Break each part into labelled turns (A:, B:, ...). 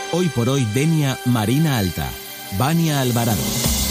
A: Hoy por hoy Denia, Marina Alta. Vania Alvarado.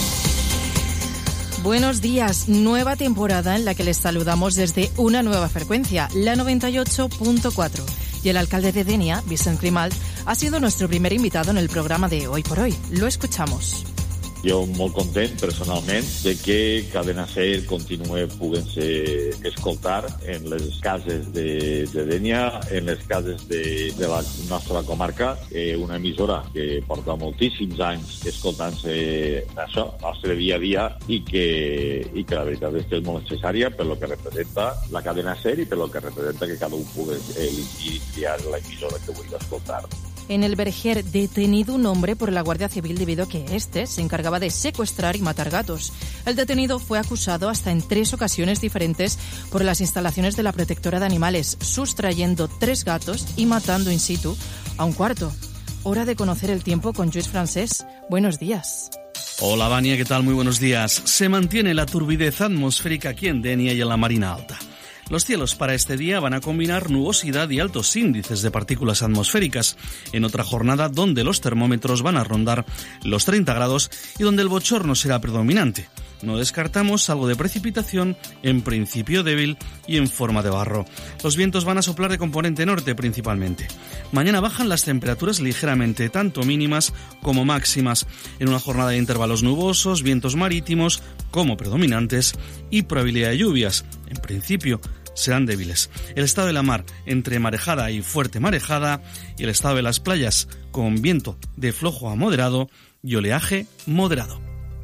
B: Buenos días, nueva temporada en la que les saludamos desde una nueva frecuencia, la 98.4. Y el alcalde de Denia, Vicent Grimalt, ha sido nuestro primer invitado en el programa de Hoy por Hoy. Lo escuchamos.
C: Jo molt content, personalment, de que Cadena SER continuï podent-se escoltar en les cases de Dénia, en les cases de la nostra comarca, una emissora que porta moltíssims anys escoltant-se això, el nostre dia a dia, i que la veritat és que és molt necessària per lo que representa la Cadena SER i per lo que representa que cada un pugui elegir i triar la emissora que vulgui escoltar.
B: En el Verger, detenido un hombre por la Guardia Civil debido a que éste se encargaba de secuestrar y matar gatos. El detenido fue acusado hasta en 3 ocasiones diferentes por las instalaciones de la protectora de animales, sustrayendo 3 gatos y matando in situ a un cuarto. Hora de conocer el tiempo con Lluís Francés. Buenos días.
D: Hola, Vania, ¿qué tal? Muy buenos días. Se mantiene la turbidez atmosférica aquí en Denia y en la Marina Alta. Los cielos para este día van a combinar nubosidad y altos índices de partículas atmosféricas, en otra jornada donde los termómetros van a rondar los 30 grados y donde el bochorno será predominante. No descartamos algo de precipitación, en principio débil y en forma de barro. Los vientos van a soplar de componente norte principalmente. Mañana bajan las temperaturas ligeramente, tanto mínimas como máximas, en una jornada de intervalos nubosos, vientos marítimos como predominantes y probabilidad de lluvias, en principio, serán débiles. El estado de la mar entre marejada y fuerte marejada y el estado de las playas con viento de flojo a moderado y oleaje moderado.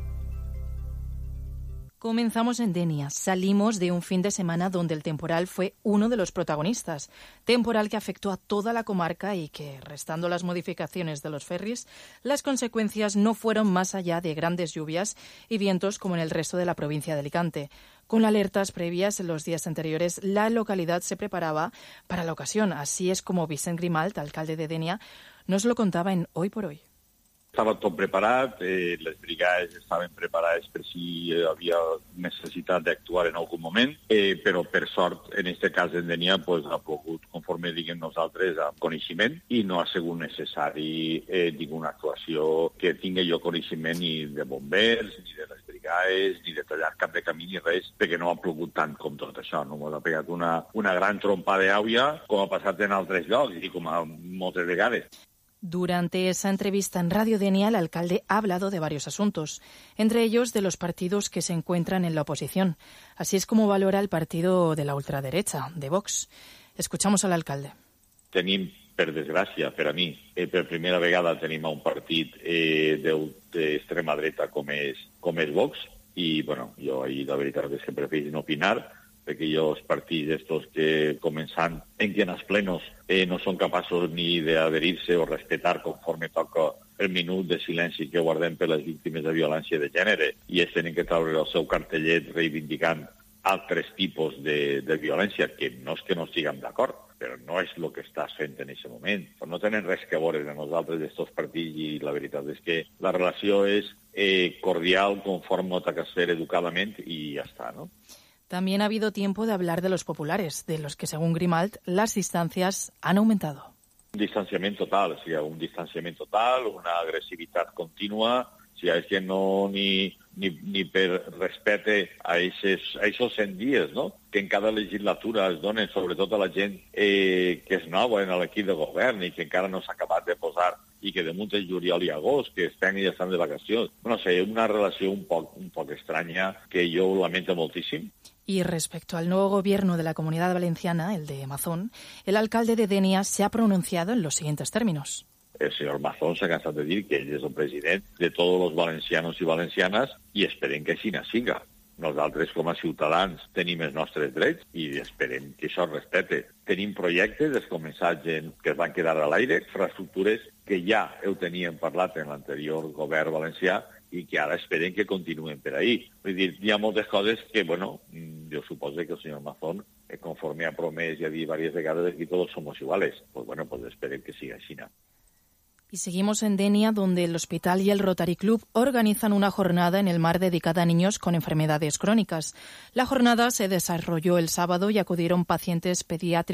B: Comenzamos en Denia. Salimos de un fin de semana donde el temporal fue uno de los protagonistas. Temporal que afectó a toda la comarca y que, restando las modificaciones de los ferries, las consecuencias no fueron más allá de grandes lluvias y vientos como en el resto de la provincia de Alicante. Con alertas previas en los días anteriores, la localidad se preparaba para la ocasión. Así es como Vicent Grimalt, alcalde de Denia, nos lo contaba en Hoy por Hoy.
C: Estava tot preparat, les brigades estaven preparades per si hi havia necessitat d'actuar en algun moment, però per sort, en aquest cas en Denia, pues, ha pogut, conforme diguem nosaltres, amb coneixement i no ha sigut necessari ninguna actuació que tingui jo coneixement ni de bombers, ni de les brigades, ni de tallar cap de camí, ni res, perquè no ha plogut tant com tot això. No m'ha pegat una gran trompada d'àuia, com ha passat en altres llocs i com a moltes vegades.
B: Durante esa entrevista en Radio Denia, el alcalde ha hablado de varios asuntos, entre ellos de los partidos que se encuentran en la oposición. Así es como valora el partido de la ultraderecha, de Vox. Escuchamos al alcalde.
C: Tenim, per desgràcia, per a mi, per primera vegada tenim un partit d'extrema dreta com és Vox, i bueno, jo ahir la veritat és que prefereixo no opinar, perquè jo els partits estos que començant en que en els plenos no són capaços ni d'adherir-se o respectar conforme toca el minut de silenci que guardem per les víctimes de violència de gènere i es tenen que treure el seu cartellet reivindicant altres tipus de violència, que no és que no estiguem d'acord, però no és el que estàs fent en aquest moment. No tenen res que veure amb nosaltres d'estos partits i la veritat és que la relació és cordial, conforme a que fer educadament i ja està, no?
B: También ha habido tiempo de hablar de los populares, de los que, según Grimalt, las distancias han aumentado.
C: Un distanciament total, o sigui, un distanciament total, una agressivitat contínua, o sigui, és que no ni per respecte a aquests 100 dies, no?, que en cada legislatura es donen, sobretot a la gent que és nova en l'equip de govern i que encara no s'ha acabat de posar i que damunt és juliol i agost, que estan i estan de vacacions. No sé, una relació un poc estranya que jo lamento moltíssim.
B: Y respecto al nuevo gobierno de la Comunidad Valenciana, el de Mazón, el alcalde de Denia se ha pronunciado en los siguientes términos.
C: El señor Mazón s'ha cansat de dir que ell és el president de tots els valencianos i valencianes i esperem que així siga. Nosaltres, com a ciutadans, tenim els nostres drets i esperem que això es respecte. Tenim projectes descomençats que es van quedar a l'aire, infraestructures que ja ho teníem parlat en l'anterior govern valencià i que ara esperem que continuen per ahí. Vull dir, hi ha moltes coses que, bueno, jo suposo que el senyor Mazón, conforme ha promès i ha dit diverses vegades, aquí todos somos iguales. Pues bueno, pues esperem que siga així.
B: Y seguimos en Denia, donde el hospital y el Rotary Club organizan una jornada en el mar dedicada a niños con enfermedades crónicas. La jornada se desarrolló el sábado y acudieron pacientes pediátricos